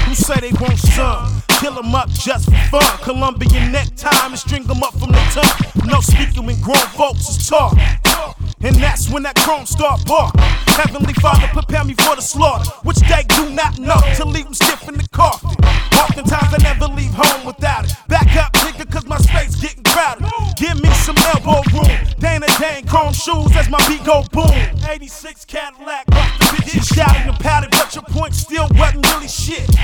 who say they want some. Kill them up just for fun. Colombian necktie and string them up from the tongue. No speaking when grown folks is talk. And that's when that chrome start bark. Heavenly Father prepare me for the slaughter, which they do not know, to leave them stiff in the coffin. Oftentimes I never leave home without it. Back up, nigga, cause my space getting crowded. Give me some elbow room. Dana Dane, chrome shoes as my beat go boom. 86 Cadillac, rock the bitch. You shouted and pouted, but your point still wasn't really shit.